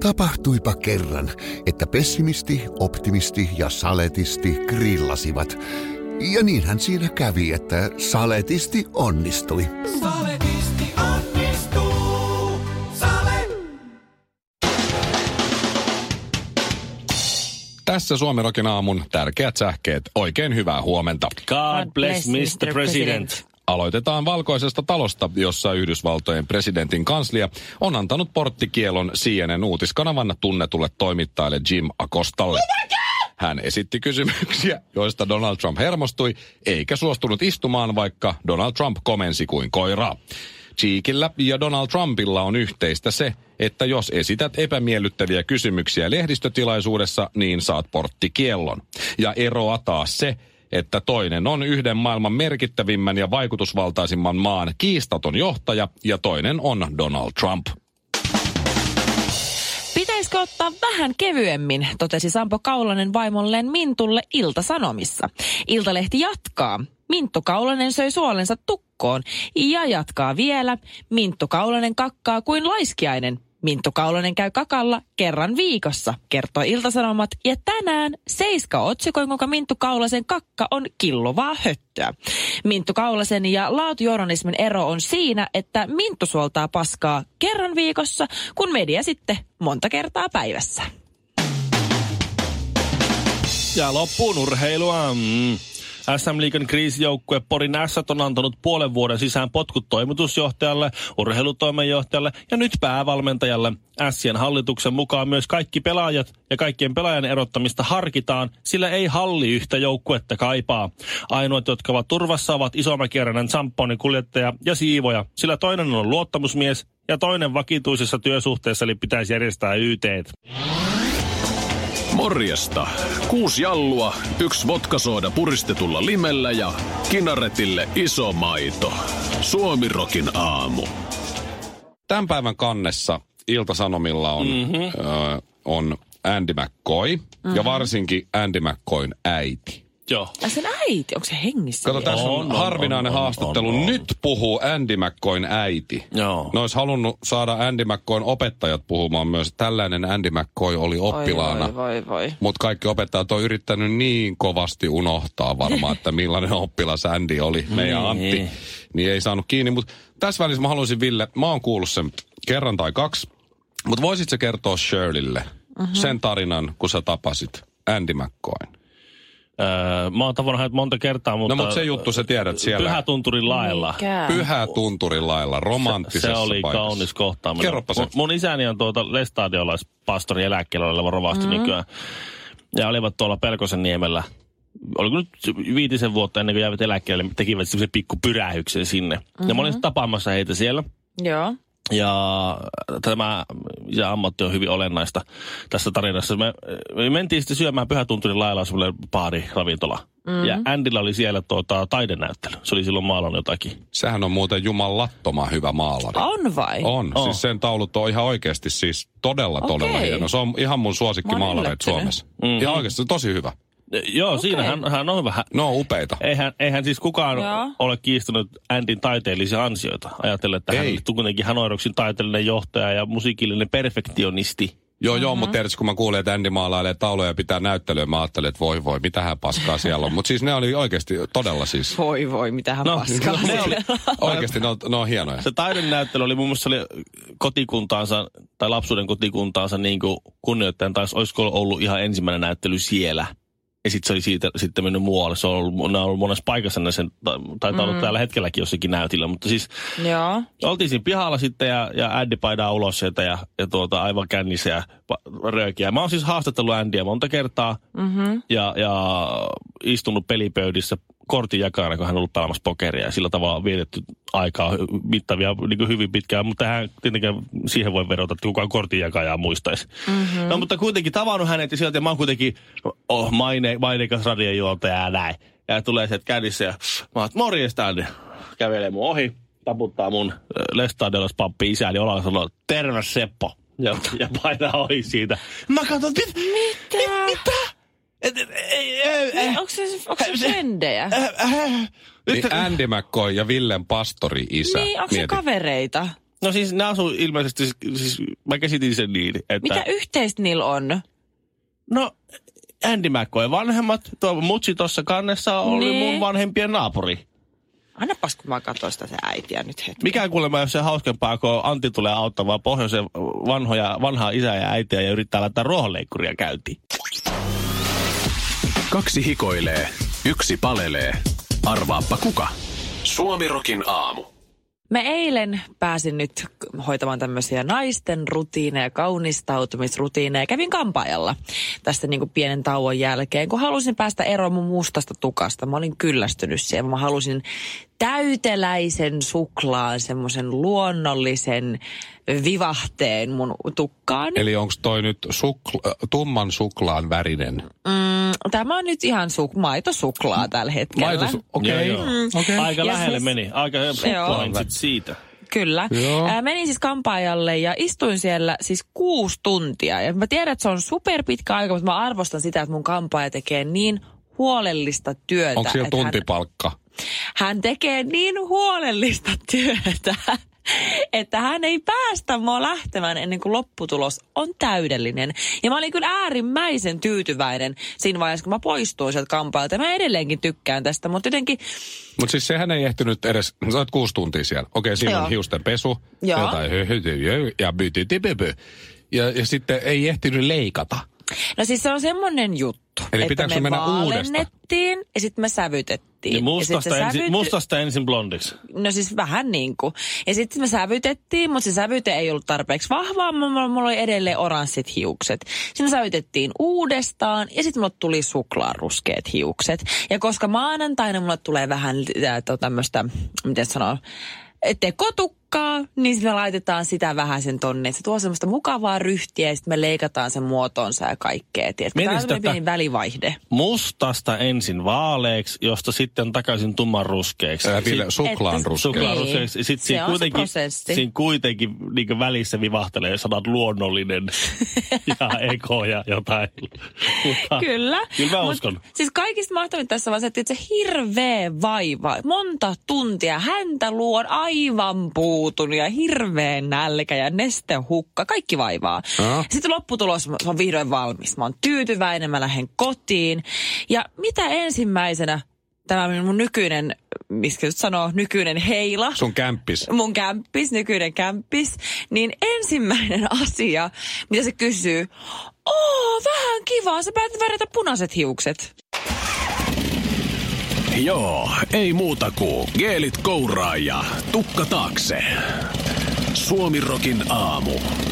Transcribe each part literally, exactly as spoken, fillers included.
Tapahtuipa kerran, että pessimisti, optimisti ja saletisti grillasivat. Ja niinhän siinä kävi, että saletisti onnistui. Saletisti onnistuu. Sale. Tässä Suomen Rokin aamun tärkeät sähkeet. Oikein hyvää huomenta. God bless mister President. Aloitetaan Valkoisesta talosta, jossa Yhdysvaltojen presidentin kanslia on antanut porttikielon C N N-uutiskanavan tunnetulle toimittajalle Jim Acostalle. Hän esitti kysymyksiä, joista Donald Trump hermostui, eikä suostunut istumaan, vaikka Donald Trump komensi kuin koiraa. Cheekillä ja Donald Trumpilla on yhteistä se, että jos esität epämiellyttäviä kysymyksiä lehdistötilaisuudessa, niin saat porttikiellon. Ja eroa taas se, että toinen on yhden maailman merkittävimmän ja vaikutusvaltaisimman maan kiistaton johtaja ja toinen on Donald Trump. Pitäisikö ottaa vähän kevyemmin, totesi Sampo Kaulanen vaimolleen Mintulle Ilta-Sanomissa. Iltalehti jatkaa. Minttu Kaulanen söi suolensa tukkoon ja jatkaa vielä. Minttu Kaulanen kakkaa kuin laiskiainen. Minttu Kaulanen käy kakalla kerran viikossa, kertoi Ilta-Sanomat. Ja tänään Seiska otsikoi, kuinka Minttu Kaulasen kakka on killuvaa höttöä. Minttu Kaulasen ja laatujournalismin ero on siinä, että Minttu suoltaa paskaa kerran viikossa, kun media sitten monta kertaa päivässä. Ja loppuun urheilua. Mm. S M-liigan kriisijoukkue Porin Ässät on antanut puolen vuoden sisään potkut toimitusjohtajalle, urheilutoimenjohtajalle ja nyt päävalmentajalle. Ässien hallituksen mukaan myös kaikki pelaajat ja kaikkien pelaajan erottamista harkitaan, sillä ei halli yhtä joukkuetta kaipaa. Ainoat, jotka ovat turvassa, ovat Isomäki-Arenan Zamponin kuljettaja ja siivoja, sillä toinen on luottamusmies ja toinen vakituisessa työsuhteessa, eli pitäisi järjestää Y T:t. Morjesta. Kuusi jallua, yksi vodkasooda puristetulla limellä ja kinaretille iso maito. Suomi Rokin aamu. Tämän päivän kannessa Ilta-Sanomilla on, mm-hmm. ö, on Andy McCoy mm-hmm. ja varsinkin Andy McCoyn äiti. Joo. Ja sen äiti, onko se hengissä? Kato, tässä on, on harvinainen on, on, haastattelu. On, on, on. Nyt puhuu Andy McCoyn äiti. Joo. Ne olisi halunnut saada Andy McCoyn opettajat puhumaan myös. Tällainen Andy McCoy oli oppilaana. Voi, voi, voi. Mutta kaikki opettajat on yrittänyt niin kovasti unohtaa varmaan, että millainen oppilas Andy oli, meidän Antti. Niin ei saanut kiinni. Mutta tässä välissä mä haluaisin, Ville, mä oon kuullut sen kerran tai kaksi. Mutta voisit sä kertoa Shirleylle mm-hmm. sen tarinan, kun sä tapasit Andy McCoyn? Öö, mä oon tavannut hänet monta kertaa, mutta... No, mutta se juttu sä tiedät siellä. Pyhätunturin lailla. Mikä? Pyhätunturin lailla, romanttisessa paikassa. Se, se oli paikassa. kaunis kohtaaminen. Kerropa se. Mun, mun isäni on tuota lestadiolaispastori eläkkeellä oleva rovasti mm-hmm. nykyään. Ja olivat tuolla Pelkosen niemellä. Oliko nyt viitisen vuotta ennen kuin jäivät eläkkeelle, tekivät semmoisen pikku pyrähyksen sinne. Mm-hmm. Ja mä olin tapaamassa heitä siellä. Joo. Ja tämä ja ammatti on hyvin olennaista tässä tarinassa. Me, me mentiin sitten syömään Pyhätunturin lailla semmoinen baari, ravintola. Mm-hmm. Ja Andyllä oli siellä tuota, taidenäyttely. Se oli silloin maalannut jotakin. Sehän on muuten jumalattoman hyvä maalari. On vai? On. on. Siis sen taulut on ihan oikeasti siis todella, okay. todella hieno. Se on ihan mun suosikkimaalareita Suomessa. Mm-hmm. Ihan oikeasti se on tosi hyvä. Joo, okay. Siinä hän, hän on hyvä. No on upeita. Eihän, eihän siis kukaan Joo. ole kiistänyt Andyn taiteellisia ansioita. Ajatellen, että hän on kuitenkin Hanoiroksin taiteellinen johtaja ja musiikillinen perfektionisti. Joo, mm-hmm. joo, mutta tiedätkö, kun mä kuulin, että Andy maalailee tauluja ja pitää näyttelyä, mä ajattelin, että voi voi, mitähän paskaa siellä on. Mutta siis ne oli oikeasti todella siis... Voi voi, mitähän no, paskaa no, ne oli, oikeasti ne on, ne on hienoja. Se taidenäyttely oli mun mielestä oli kotikuntaansa, tai lapsuuden kotikuntaansa niin kuin kunnioittajan, tai olisiko ollut ihan ensimmäinen näyttely siellä. Ja sitten se oli siitä sitten mennyt muualle. Se on ollut, ne on ollut monessa paikassa, ne sen, taitaa olla mm. täällä hetkelläkin jossakin näytillä. Mutta siis Joo. oltiin siinä pihalla sitten ja, ja Andy painaa ulos sieltä ja, ja tuota, aivan kännissä ja röökiä. Mä oon siis haastattellut Andyä monta kertaa mm-hmm. ja, ja istunut pelipöydissä kortin jakana, kun hän on ollut pelaamassa pokeria. Ja sillä tavalla vietetty aikaa mittavia, niin kuin hyvin pitkään. Mutta hän tietenkään siihen voi verota, että kukaan kortin jakajaa muistaisi. Mm-hmm. No mutta kuitenkin tavannut hänet ja sieltä, ja mä oon kuitenkin oh, maine, maineikas radiojuontaja ja näin. Ja tulee sieltä kädissä ja mä oon, morjesta Andy. Kävelee mun ohi, taputtaa mun lestadiolaispappi isäni olalla ja sanoo, terve Seppo. Ja, ja painaa ohi siitä. Mä katson, mit, mitä? Mit, mitä? Et, et, ei, ei, ei. Onko se, onko se frendejä? Niin Andy McCoy ja Villen pastori isä. Niin, onko se kavereita? No siis ne asuu ilmeisesti, siis mä käsitin sen niin, että... Mitä yhteistä niillä on? No, Andy McCoy vanhemmat, tuo mutsi tuossa kannessa oli Niin. mun vanhempien naapuri. Annapas, kun mä katson sitä se äitiä nyt hetken. Mikä kuulemma, jos se hauskempaa, kun Antti tulee auttamaan pohjoisen vanhoja, vanhaa isää ja äitiä ja yrittää laittaa ruohonleikkuria käyntiin. Kaksi hikoilee, yksi palelee. Arvaappa kuka? Suomirokin aamu. Mä eilen pääsin nyt hoitamaan tämmöisiä naisten rutiineja, kaunistautumisrutiineja. Kävin kampaajalla tästä niin kuin pienen tauon jälkeen, kun halusin päästä eroon mun mustasta tukasta. Mä olin kyllästynyt siihen. Mä halusin täyteläisen suklaan, semmoisen luonnollisen vivahteen mun tukkaan. Eli onko toi nyt sukla, tumman suklaan värinen? Mm, tämä on nyt ihan su- maitosuklaa tällä hetkellä. Maito, okei. Joo, joo. Okay. Aika Ja lähelle siis- meni. Aika pointsit siitä. Kyllä. Ää, menin siis kampaajalle ja istuin siellä siis kuusi tuntia. Ja mä tiedän, että se on superpitkä aika, mutta mä arvostan sitä, että mun kampaaja tekee niin huolellista työtä. Onko siellä että hän- tuntipalkka? Hän tekee niin huolellista työtä, että hän ei päästä mua lähtemään ennen kuin lopputulos on täydellinen. Ja mä olin kyllä äärimmäisen tyytyväinen siinä vaiheessa, kun mä poistuin sieltä kampaajalta. Ja mä edelleenkin tykkään tästä, mutta jotenkin... Mutta siis sehän ei ehtinyt edes, sä olet kuusi tuntia siellä. Okei, siinä Joo. on hiusten pesu, Joo. jotain höhytyy ja bytytipöpö. Ja, ja sitten ei ehtinyt leikata. No siis se on semmoinen juttu, Eli että pitääkö me mennä uudestaan? vaalennettiin ja sitten me sävytettiin. Ja mustasta, Ja sit se ensin, sävyty- mustasta ensin blondiksi. No siis vähän niin kuin. Ja sitten me sävytettiin, mutta se sävyte ei ollut tarpeeksi vahvaa. Mulla, mulla oli edelleen oranssit hiukset. Sitten me sävytettiin uudestaan ja sitten mulle tuli suklaaruskeat hiukset. Ja koska maanantaina mulle tulee vähän äh, tämmöistä, miten sanoo, tekotukkaa, niin me laitetaan sitä vähän sen tonne. Se tuo semmoista mukavaa ryhtiä ja sitten me leikataan sen muotonsa ja kaikkea. Tiedätkö? Tämä on Mietin tämmöinen sitä- pieni välivaihde. Mustasta ensin vaaleeksi, josta sitten takaisin tumman ruskeaksi. Ää, Ville, Sit- suklaan Että- ruskea. Suklaan Niin. ruskeaksi. Sitten Se siinä on se kuitenkin, prosessi. siinä kuitenkin niin välissä vivahtelee sanat luonnollinen ja eko ja jotain. Mutta Kyllä. Kyllä mä Mut uskon. Siis kaikista mahtavinta tässä on se, että se hirveä vaiva, monta tuntia, häntä luon aivan puutun ja hirveä nälkä ja nestehukka, kaikki vaivaa. Aha. Sitten lopputulos on vihdoin valmis. Mä oon tyytyväinen, mä lähden kotiin. Ja mitä ensimmäisenä tämä mun nykyinen, miskä nyt sanoo, nykyinen heila, Sun kämppis. mun kämppis, nykyinen kämppis, niin ensimmäinen asia, mitä se kysyy, oo, vähän kivaa, sä päätit värjätä punaiset hiukset. Joo, ei muuta kuin geelit kouraa ja tukka taakse. Suomirokin aamu.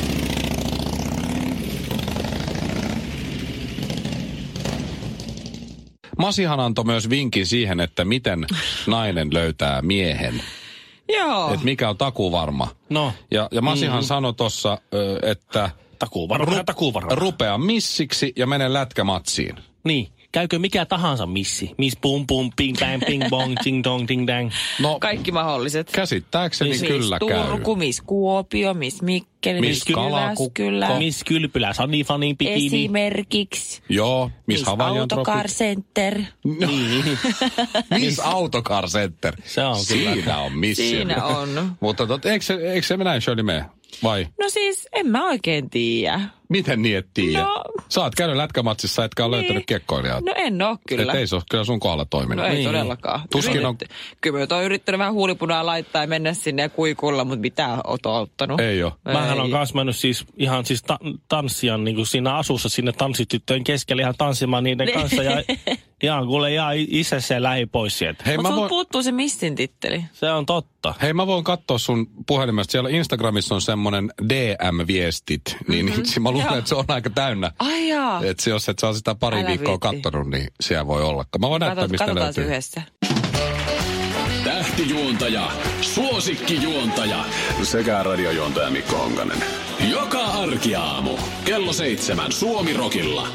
Masihan antoi myös vinkin siihen, että miten nainen löytää miehen. Joo. Että mikä on takuvarma. No, Ja, ja Masihan mm. sanoi tuossa, että takuvarma. Ru- takuvarma. rupea missiksi ja mene lätkämatsiin. Niin. Käykö mikä tahansa missi? Miss pum pum, ping bang, ping bong, ting dong, ting dang. No, Kaikki mahdolliset. käsittääkseni Miss kyllä käy. Turku, Miss Kuopio, Miss Mikkeli, Miss Miss Kalakukko. Jyväskylä. Miss Kylpylä, Sunny Funny Bikini. Esimerkiksi. Joo, Miss Miss Hawaiian Autocar Tropic. Center. Miss Autocar Center. Se on kyllä. Siinä on missi. Siinä on. Mutta tot, eikö, se, eikö se näin Shirley mene? Vai? No siis, en mä oikein tiedä. Miten niin et tiedä? No. Sä oot käynyt lätkämatsissa, etkä ole Niin. löytänyt kiekkoilijaa. No en oo kyllä. Et ei se ole kyllä sun kohdalla toiminut. No ei Niin. todellakaan. Tuskin on- Yritet- Kyllä mä oon yrittänyt vähän huulipunaa laittaa ja mennä sinne ja kuikulla, mutta mitä oot ottanut? Ei oo. Mähän on Ei. kans mennyt siis ihan siis ta- tanssia niin kuin siinä asussa sinne tanssityttöjen keskelle ihan tanssimaan niiden kanssa. Ja ihan kuule ihan isässä ja lähi pois sieltä. Hei, Mutta mä sulla voin, puuttuu se missin titteli. Se on totta. hei, mä voin katsoa sun puhelimesta. Siellä Instagramissa on semmonen D M-viestit. Niin, mm-hmm. niin mä luulen, Joo. että se on aika täynnä. Ai jaa. Että se, jos et saa sitä pari Älä viikkoa viitti. kattonut, niin siellä voi olla. Mä voin näyttää, Katot, mistä katsotaan löytyy. se yhdessä. Tähtijuontaja, suosikkijuontaja sekä radiojuontaja Mikko Honkanen. Joka arkiaamu kello seitsemän Suomirokilla.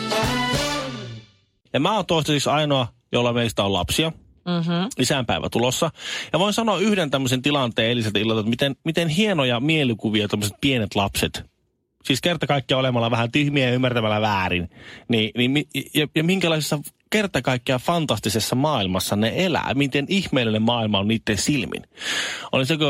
Ja mä oon toistaiseksi ainoa, jolla meistä on lapsia. Mm-hmm. Isänpäivä tulossa. Ja voin sanoa yhden tämmöisen tilanteen eiliseltä illalta, että miten, miten hienoja mielikuvia tämmöiset pienet lapset, siis kerta kaikkiaan olemalla vähän tyhmiä ja ymmärtämällä väärin, niin, niin mi- ja, ja minkälaisessa kerta kaikkiaan fantastisessa maailmassa ne elää, miten ihmeellinen maailma on niiden silmin. Oli se, kun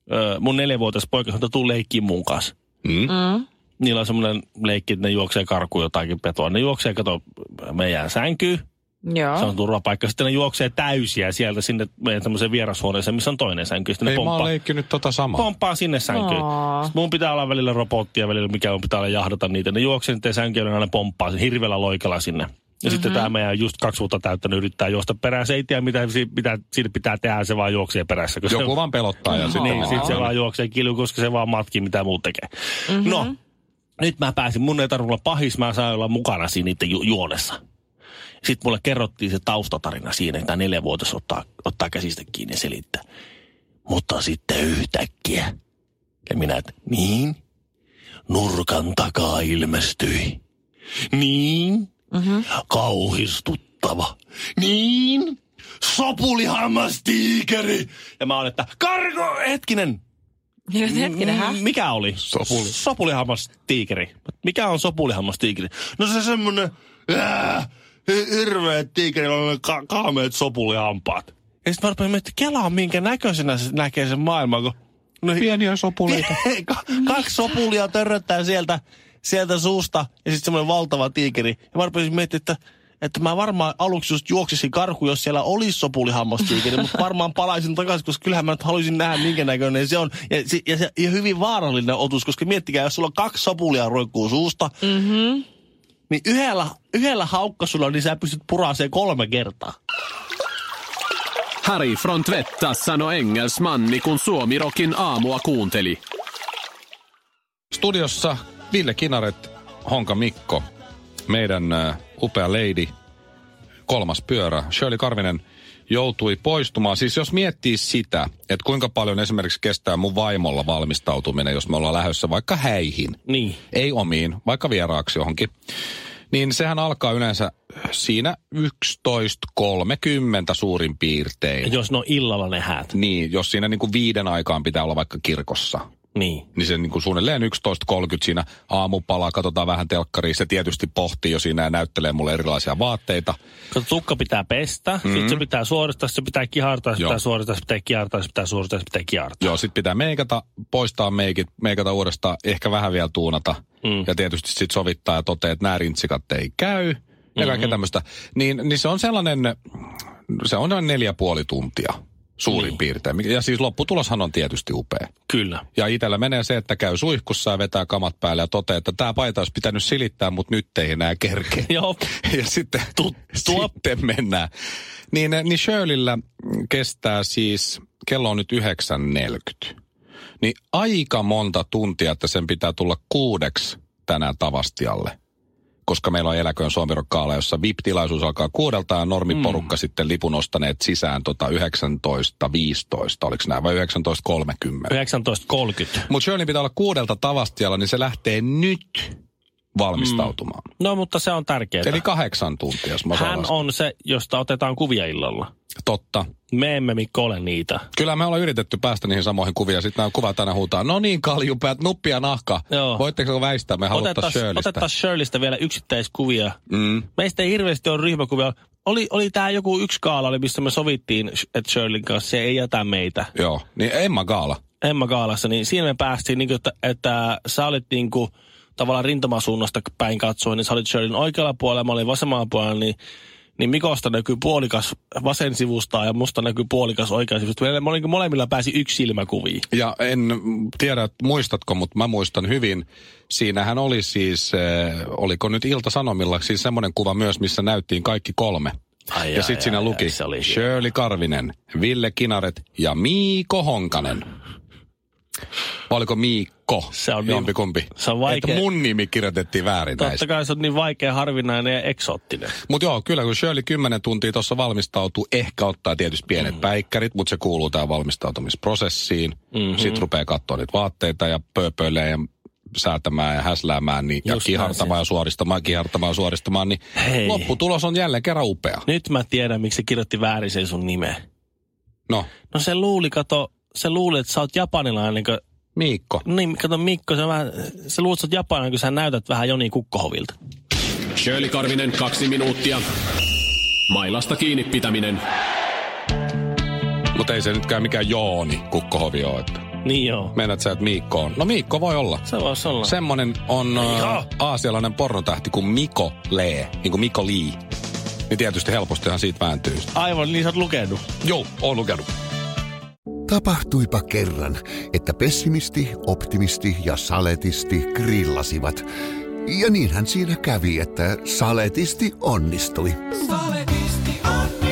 ö, mun neljävuotias poika sanoi, että tuu leikkiin mun kanssa. Mm. Mm. Niillä on semmoinen leikki, että ne juoksee karkuun jotakin petoa. Ne juoksee, kato, meidän sänkyyn. Joo. Se on turvapaikka. Sitten ne juoksee täysiä sieltä sinne meidän tämmöiseen vierashuoneeseen, missä on toinen sänky. Sitten Ei ne pomppaa, mä pomppaa, oon leikkinyt tota samaa. pomppaa sinne sänkyyn. Aa. Mun pitää olla välillä robottia, välillä mikä on, pitää olla jahdata niitä. Ne juoksee niiden sänkyyn ja aina pomppaa sen hirveällä loikalla sinne. Ja mm-hmm. sitten tämä meidän just kaksi vuotta täyttänyt yrittää juosta perään. Se ei tiedä, mitä mitä siinä pitää tehdä, se vaan juoksee perässä. Joku se, vaan pelottaa ja sitten... niin, sitten se vaan juoksee kilju, koska se vaan matkii, mitä muu tekee. Mm-hmm. No, nyt mä pääsin. Mun ei tarvitse olla pahis, mä saan olla mukana siinä niiden ju- juonessa. Sitten mulle kerrottiin se taustatarina siinä, että tämä neljävuotias ottaa, ottaa käsistä kiinni ja selittää. Mutta sitten yhtäkkiä. Ja minä, että niin, nurkan takaa ilmestyi. Niin, mm-hmm. kauhistuttava. Niin, sopulihammastiikeri. Ja mä oon, että karko, hetkinen. Hetkinen, hä? Mikä oli? Sopuli. Sopulihammastiikeri. Mikä on sopulihammastiikeri? No se semmonen... Ää, hirveet tiikerillä on ka- kaameet sopulihampaat. Ja sitten mä rupesin miettimään, kelaa minkä näköisenä se näkee sen maailman, kun... No, pieniä sopuleita. Kaksi sopulia törröttää sieltä, sieltä suusta ja sitten semmoinen valtava tiikeri. Ja mä rupesin miettimään, että, että mä varmaan aluksi just juoksisin karkuun, jos siellä olisi sopulihammastiikeri, mutta varmaan palaisin takaisin, koska kyllähän mä nyt haluaisin nähdä, minkä näköinen se on. Ja, ja, se, ja hyvin vaarallinen otus, koska miettikää, jos sulla on kaksi sopulia roikkuu suusta, mm-hmm. niin yhdellä, yhdellä haukkasulla, niin sä pystyt puraseen kolme kertaa. Harry från Tvättas sanoi engelsmanni, kun Suomirokin aamua kuunteli. Studiossa Ville Kinaret, Honka Mikko, meidän uh, upea lady, kolmas pyörä. Shirley Karvinen joutui poistumaan. Siis jos miettii sitä, että kuinka paljon esimerkiksi kestää mun vaimolla valmistautuminen, jos me ollaan lähdössä vaikka häihin. Niin. Ei omiin, vaikka vieraaksi johonkin. Niin sehän alkaa yleensä siinä yksitoista kolmekymmentä suurin piirtein. Jos ne on illalla ne häät. Niin, jos siinä niin kuin viiden aikaan pitää olla vaikka kirkossa. Niin. Niin se niin kuin suunnilleen yksitoista kolmekymmentä siinä aamupalaa, katsotaan vähän telkkaria. Se tietysti pohtii jo siinä ja näyttelee mulle erilaisia vaatteita. Kato, tukka pitää pestä, mm-hmm. sitten se pitää suoristaa, se pitää kihartaa, se pitää suoristaa, se pitää kihartaa, se pitää suoristaa, se pitää kihartaa. Joo, sit pitää meikata, poistaa meikit, meikata uudestaan, ehkä vähän vielä tuunata. Mm. Ja tietysti sit sovittaa ja toteaa, että nämä rintsikat ei käy. Ja mm-hmm. kaikkea tämmöistä. Niin, niin se on sellainen, se on noin neljä puoli tuntia. Suurin niin. piirtein. Ja siis lopputuloshan on tietysti upea. Kyllä. Ja itsellä menee se, että käy suihkussa ja vetää kamat päälle ja toteaa, että tämä paita olisi pitänyt silittää, mutta nyt ei enää kerkeä. Joo. Ja sitten, Tuttua. sitten mennään. Niin, niin Shirleyllä kestää siis, kello on nyt yhdeksän neljäkymmentä. Niin aika monta tuntia, että sen pitää tulla kuudeksi tänään Tavastialle. Koska meillä on Eläköön Suomi-Rock-gaala, jossa V I P-tilaisuus alkaa kuudelta ja normiporukka mm. sitten lipun ostaneet sisään tota yhdeksäntoista viisitoista, oliko nämä, vai yhdeksäntoista kolmekymmentä? yhdeksäntoista kolmekymmentä. Mutta Shirley pitää olla kuudelta Tavastialla, niin se lähtee nyt valmistautumaan. Mm. No, mutta se on tärkeää. Eli kahdeksan tuntia, jos mä Hän on se, josta otetaan kuvia illalla. Totta. Me emme, Mikko, ole niitä. Kyllä me ollaan yritetty päästä niihin samoihin kuvia. Sitten nämä kuvat aina huutaa, no niin kaljupäät, nuppia nahka. Joo. Voitteko väistää, me haluttaisiin Shirleystä. Otettaisiin Shirleystä vielä yksittäiskuvia. Mm. Meistä ei hirveästi ole ryhmäkuvia. Oli, oli tämä joku yksi gaala, missä me sovittiin, että Shirleyn kanssa se ei jätä meitä. Joo, niin Emma Gaala. Emma Gaalassa, niin siinä me päästiin, niin kuin, että, että sä olit niin kuin, tavallaan rintamasuunnasta päin katsoen, niin sä olit Shirleyn oikealla puolella, mä olin vasemmalla puolella, niin Niin Mikosta näkyy puolikas vasen sivusta ja musta näkyy puolikas oikean sivusta. Me molemmilla pääsi yksi silmäkuviin. Ja en tiedä, muistatko, mutta mä muistan hyvin. Siinähän oli siis, äh, oliko nyt Ilta-Sanomilla, siis semmoinen kuva myös, missä näyttiin kaikki kolme. Ai ja sitten siinä ai, luki ai, Shirley Karvinen, Ville Kinaret ja Miiko Honkanen. Vai oliko Miikko? Se on jompikumpi. Niin, se on vaikea. Että mun nimi kirjoitettiin väärin näissä. Totta kai se on niin vaikea, harvinainen ja eksoottinen. Mutta joo, kyllä kun Shirley kymmenen tuntia tuossa valmistautuu, ehkä ottaa tietysti pienet mm-hmm. päikkärit, mutta se kuuluu tähän valmistautumisprosessiin. Mm-hmm. Sitten rupeaa katsoa niitä vaatteita ja pööpöilee ja säätämään ja häsläämään niin, ja kihartamaan ja suoristamaan, kihartamaan ja suoristamaan, niin hei. Lopputulos on jälleen kerran upea. Nyt mä tiedän, miksi se kirjoitti väärin sen sun nimeä. No? No se luuli, kato, se luuli, että sä oot japanilainen, kun Miikko. Niin, kato Mikko, se, vähän, se luulet, että japanilainen, kun sä näytät vähän Joni Kukkohovilta. Shirley Karvinen, kaksi minuuttia. Mailasta kiinni pitäminen. Mutta ei se nytkään mikään Jooni Kukkohovi ole. Että. Niin joo. Meinaat sä, että Miikko on? No Miikko voi olla. Se voisi olla. Semmonen on uh, aasialainen pornotähti kuin Miko Lee, niin kuin Miko Lee. Niin tietysti helpostihan siitä vääntyy. Aivan, niin sä oot lukenut. Joo, oon lukenut. Tapahtuipa kerran, että pessimisti, optimisti ja saletisti grillasivat. Ja niinhän siinä kävi, että saletisti onnistui. Saletisti onnistui.